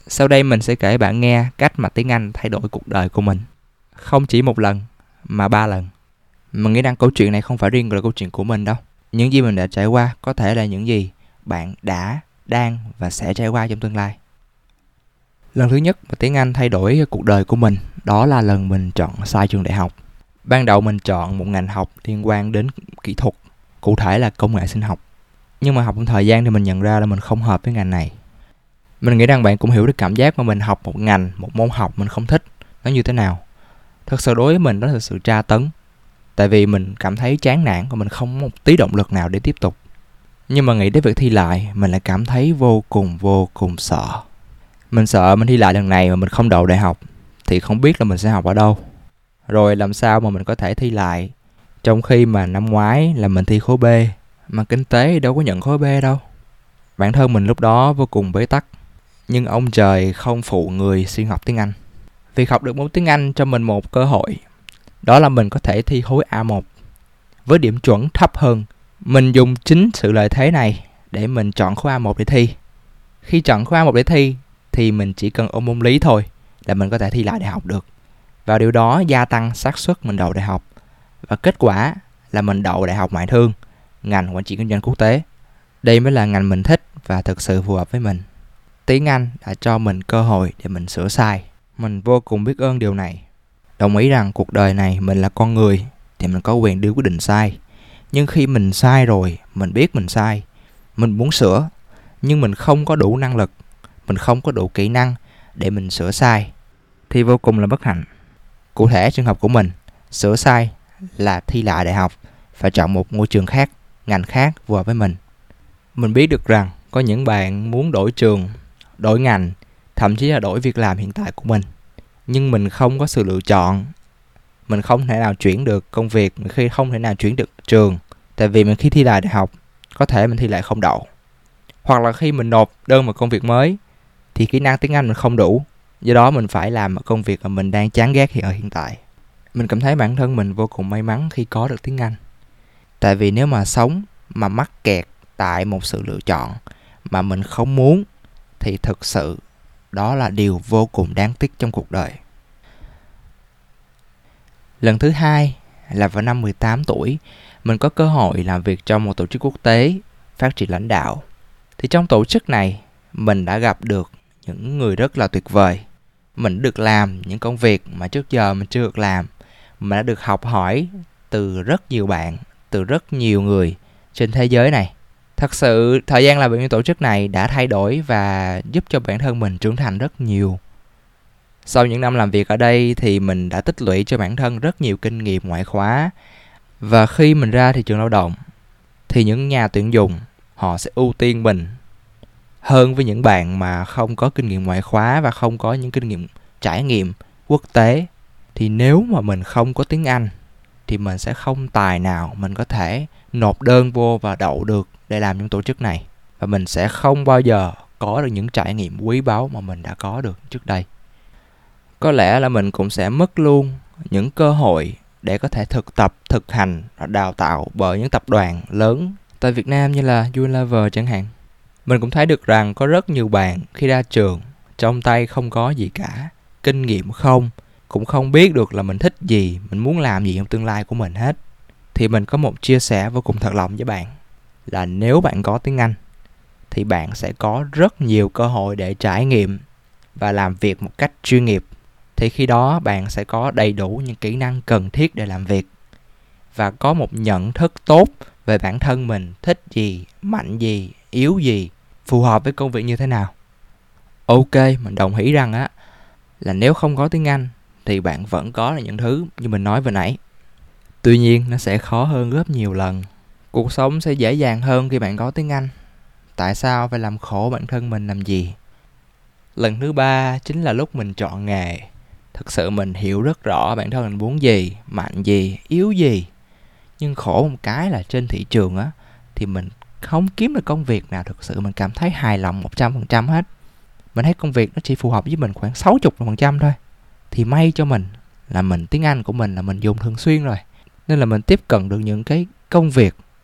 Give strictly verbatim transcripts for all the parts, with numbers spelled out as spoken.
Sau đây mình sẽ kể bạn nghe cách mà tiếng Anh thay đổi cuộc đời của mình. Không chỉ một lần, mà ba lần. Mình nghĩ rằng câu chuyện này không phải riêng là câu chuyện của mình đâu. Những gì mình đã trải qua có thể là những gì bạn đã, đang và sẽ trải qua trong tương lai. Lần thứ nhất mà tiếng Anh thay đổi cuộc đời của mình, đó là lần mình chọn sai trường đại học. Ban đầu mình chọn một ngành học liên quan đến kỹ thuật, cụ thể là công nghệ sinh học. Nhưng mà học một thời gian thì mình nhận ra là mình không hợp với ngành này. Mình nghĩ rằng bạn cũng hiểu được cảm giác mà mình học một ngành, một môn học mình không thích, nó như thế nào. Thật sự đối với mình đó là sự tra tấn. Tại vì mình cảm thấy chán nản và mình không có một tí động lực nào để tiếp tục. Nhưng mà nghĩ đến việc thi lại, mình lại cảm thấy vô cùng vô cùng sợ. Mình sợ mình thi lại lần này mà mình không đậu đại học thì không biết là mình sẽ học ở đâu. Rồi làm sao mà mình có thể thi lại, trong khi mà năm ngoái là mình thi khối B, mà kinh tế đâu có nhận khối B đâu. Bản thân mình lúc đó vô cùng bế tắc. Nhưng ông trời không phụ người siêng học tiếng Anh. Việc học được môn tiếng Anh cho mình một cơ hội, đó là mình có thể thi khối A một với điểm chuẩn thấp hơn. Mình dùng chính sự lợi thế này để mình chọn khối A một để thi. Khi chọn khối A một để thi thì mình chỉ cần ôn môn lý thôi là mình có thể thi lại đại học được. Và điều đó gia tăng xác suất mình đậu đại học. Và kết quả là mình đậu đại học ngoại thương, ngành quản trị kinh doanh quốc tế. Đây mới là ngành mình thích và thực sự phù hợp với mình. Tiếng Anh đã cho mình cơ hội để mình sửa sai. Mình vô cùng biết ơn điều này. Đồng ý rằng cuộc đời này mình là con người thì mình có quyền đưa quyết định sai. Nhưng khi mình sai rồi, mình biết mình sai, mình muốn sửa, nhưng mình không có đủ năng lực, mình không có đủ kỹ năng để mình sửa sai, thì vô cùng là bất hạnh. Cụ thể trường hợp của mình, sửa sai là thi lại đại học và chọn một ngôi trường khác, ngành khác phù hợp với mình. Mình biết được rằng có những bạn muốn đổi trường, đổi ngành, thậm chí là đổi việc làm hiện tại của mình. Nhưng mình không có sự lựa chọn. Mình không thể nào chuyển được công việc, mình khi không thể nào chuyển được trường. Tại vì mình khi thi lại đại học, có thể mình thi lại không đậu. Hoặc là khi mình nộp đơn một công việc mới, thì kỹ năng tiếng Anh mình không đủ. Do đó mình phải làm một công việc mà mình đang chán ghét hiện ở hiện tại. Mình cảm thấy bản thân mình vô cùng may mắn khi có được tiếng Anh. Tại vì nếu mà sống mà mắc kẹt tại một sự lựa chọn mà mình không muốn, thì thực sự đó là điều vô cùng đáng tiếc trong cuộc đời. Lần thứ hai là vào năm mười tám tuổi, mình có cơ hội làm việc trong một tổ chức quốc tế phát triển lãnh đạo. Thì trong tổ chức này, mình đã gặp được những người rất là tuyệt vời. Mình được làm những công việc mà trước giờ mình chưa được làm. Mình đã được học hỏi từ rất nhiều bạn, từ rất nhiều người trên thế giới này. Thật sự, thời gian làm việc trong tổ chức này đã thay đổi và giúp cho bản thân mình trưởng thành rất nhiều. Sau những năm làm việc ở đây thì mình đã tích lũy cho bản thân rất nhiều kinh nghiệm ngoại khóa. Và khi mình ra thị trường lao động, thì những nhà tuyển dụng, họ sẽ ưu tiên mình hơn với những bạn mà không có kinh nghiệm ngoại khóa và không có những kinh nghiệm trải nghiệm quốc tế. Thì nếu mà mình không có tiếng Anh, thì mình sẽ không tài nào mình có thể nộp đơn vô và đậu được để làm những tổ chức này. Và mình sẽ không bao giờ có được những trải nghiệm quý báu mà mình đã có được trước đây. Có lẽ là mình cũng sẽ mất luôn những cơ hội để có thể thực tập, thực hành và đào tạo bởi những tập đoàn lớn tại Việt Nam như là Unilever chẳng hạn. Mình cũng thấy được rằng có rất nhiều bạn khi ra trường, trong tay không có gì cả, kinh nghiệm không, cũng không biết được là mình thích gì, mình muốn làm gì trong tương lai của mình hết. Thì mình có một chia sẻ vô cùng thật lòng với bạn là nếu bạn có tiếng Anh thì bạn sẽ có rất nhiều cơ hội để trải nghiệm và làm việc một cách chuyên nghiệp. Thì khi đó bạn sẽ có đầy đủ những kỹ năng cần thiết để làm việc và có một nhận thức tốt về bản thân mình thích gì, mạnh gì, yếu gì, phù hợp với công việc như thế nào. Ok, mình đồng ý rằng á là nếu không có tiếng Anh thì bạn vẫn có là những thứ như mình nói vừa nãy. Tuy nhiên nó sẽ khó hơn gấp nhiều lần. Cuộc sống sẽ dễ dàng hơn khi bạn có tiếng Anh. Tại sao phải làm khổ bản thân mình làm gì? Lần thứ ba chính là lúc mình chọn nghề. Thực sự mình hiểu rất rõ bản thân mình muốn gì, mạnh gì, yếu gì. Nhưng khổ một cái là trên thị trường á thì mình không kiếm được công việc nào thực sự mình cảm thấy hài lòng một trăm phần trăm hết. Mình thấy công việc nó chỉ phù hợp với mình khoảng sáu mươi phần trăm thôi. Thì may cho mình là mình tiếng Anh của mình là mình dùng thường xuyên rồi. Nên là mình tiếp cận được những cái công việc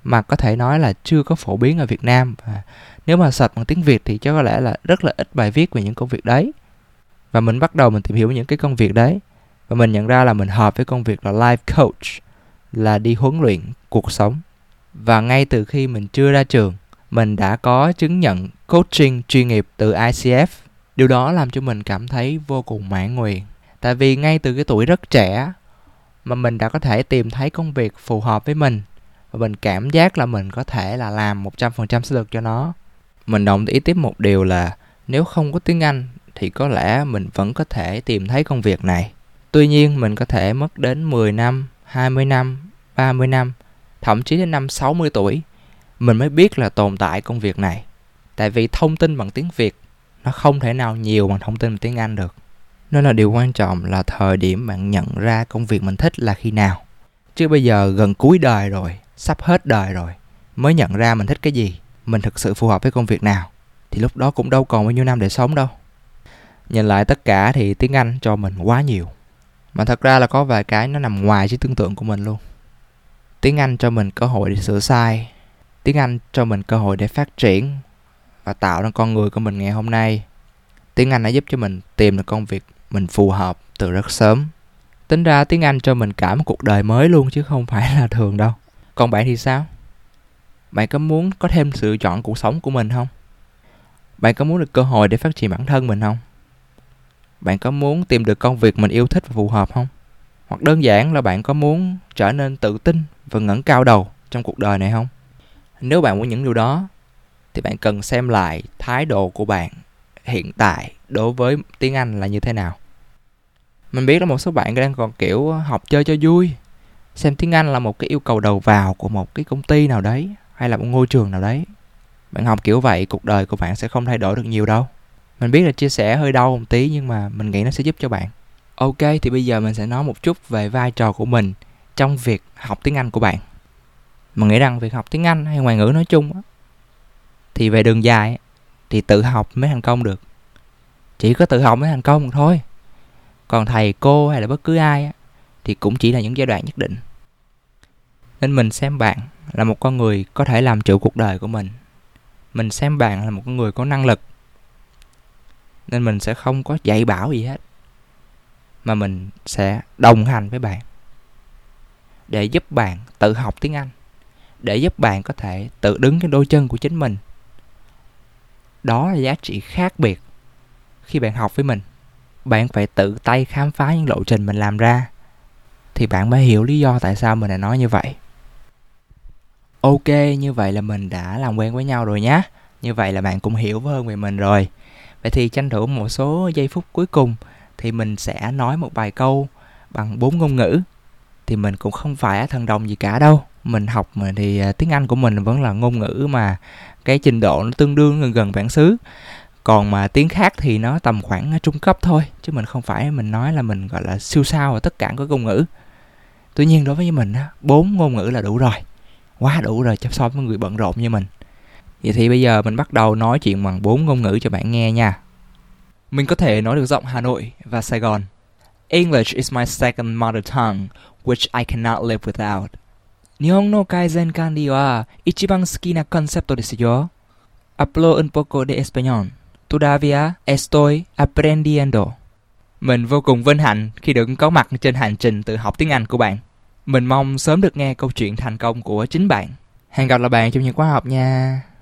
mà có thể nói là chưa có phổ biến ở Việt Nam. Và nếu mà search bằng tiếng Việt thì chắc có lẽ là rất là ít bài viết về những công việc đấy. Và mình bắt đầu mình tìm hiểu những cái công việc đấy. Và mình nhận ra là mình hợp với công việc là life coach, là đi huấn luyện cuộc sống. Và ngay từ khi mình chưa ra trường, mình đã có chứng nhận coaching chuyên nghiệp từ i xê ép. Điều đó làm cho mình cảm thấy vô cùng mãn nguyện. Tại vì ngay từ cái tuổi rất trẻ mà mình đã có thể tìm thấy công việc phù hợp với mình. Và mình cảm giác là mình có thể là làm một trăm phần trăm sức lực cho nó. Mình đồng ý tiếp một điều là nếu không có tiếng Anh thì có lẽ mình vẫn có thể tìm thấy công việc này. Tuy nhiên mình có thể mất đến mười năm, hai mươi năm, ba mươi năm, thậm chí đến năm sáu mươi tuổi mình mới biết là tồn tại công việc này. Tại vì thông tin bằng tiếng Việt nó không thể nào nhiều bằng thông tin bằng tiếng Anh được. Nên là điều quan trọng là thời điểm bạn nhận ra công việc mình thích là khi nào. Chứ bây giờ gần cuối đời rồi, sắp hết đời rồi, mới nhận ra mình thích cái gì, mình thực sự phù hợp với công việc nào, thì lúc đó cũng đâu còn bao nhiêu năm để sống đâu. Nhìn lại tất cả thì tiếng Anh cho mình quá nhiều. Mà thật ra là có vài cái nó nằm ngoài trí tưởng tượng của mình luôn. Tiếng Anh cho mình cơ hội để sửa sai. Tiếng Anh cho mình cơ hội để phát triển và tạo ra con người của mình ngày hôm nay. Tiếng Anh đã giúp cho mình tìm được công việc mình phù hợp từ rất sớm. Tính ra tiếng Anh cho mình cả một cuộc đời mới luôn chứ không phải là thường đâu. Còn bạn thì sao? Bạn có muốn có thêm sự lựa chọn cuộc sống của mình không? Bạn có muốn được cơ hội để phát triển bản thân mình không? Bạn có muốn tìm được công việc mình yêu thích và phù hợp không? Hoặc đơn giản là bạn có muốn trở nên tự tin và ngẩng cao đầu trong cuộc đời này không? Nếu bạn muốn những điều đó thì bạn cần xem lại thái độ của bạn hiện tại đối với tiếng Anh là như thế nào. Mình biết là một số bạn đang còn kiểu học chơi cho vui, xem tiếng Anh là một cái yêu cầu đầu vào của một cái công ty nào đấy hay là một ngôi trường nào đấy. Bạn học kiểu vậy, cuộc đời của bạn sẽ không thay đổi được nhiều đâu. Mình biết là chia sẻ hơi đau một tí nhưng mà mình nghĩ nó sẽ giúp cho bạn. Ok, thì bây giờ mình sẽ nói một chút về vai trò của mình trong việc học tiếng Anh của bạn. Mình nghĩ rằng việc học tiếng Anh hay ngoại ngữ nói chung á, thì về đường dài thì tự học mới thành công được. Chỉ có tự học mới thành công được thôi. Còn thầy cô hay là bất cứ ai á, thì cũng chỉ là những giai đoạn nhất định. Nên mình xem bạn là một con người có thể làm chủ cuộc đời của mình. Mình xem bạn là một con người có năng lực. Nên mình sẽ không có dạy bảo gì hết, mà mình sẽ đồng hành với bạn để giúp bạn tự học tiếng Anh, để giúp bạn có thể tự đứng trên đôi chân của chính mình. Đó là giá trị khác biệt khi bạn học với mình. Bạn phải tự tay khám phá những lộ trình mình làm ra, thì bạn mới hiểu lý do tại sao mình lại nói như vậy. Ok, như vậy là mình đã làm quen với nhau rồi nhé. Như vậy là bạn cũng hiểu hơn về mình rồi. Vậy thì tranh thủ một số giây phút cuối cùng thì mình sẽ nói một vài câu bằng bốn ngôn ngữ. Thì mình cũng không phải thần đồng gì cả đâu. Mình học mà thì tiếng Anh của mình vẫn là ngôn ngữ mà cái trình độ nó tương đương gần gần bản xứ. Còn mà tiếng khác thì nó tầm khoảng trung cấp thôi. Chứ mình không phải mình nói là mình gọi là siêu sao ở tất cả các ngôn ngữ. Tuy nhiên đối với mình á, bốn ngôn ngữ là đủ rồi. Quá đủ rồi cho so với người bận rộn như mình. Vậy thì bây giờ mình bắt đầu nói chuyện bằng bốn ngôn ngữ cho bạn nghe nha. Mình có thể nói được giọng Hà Nội và Sài Gòn. English is my second mother tongue, which I cannot live without. Nihon no kaizen kanri wa ichiban suki na concepto desu yo. Hablo un poco de español. Todavía estoy aprendiendo. Mình vô cùng vinh hạnh khi được có mặt trên hành trình tự học tiếng Anh của bạn. Mình mong sớm được nghe câu chuyện thành công của chính bạn. Hẹn gặp lại bạn trong những khóa học nha.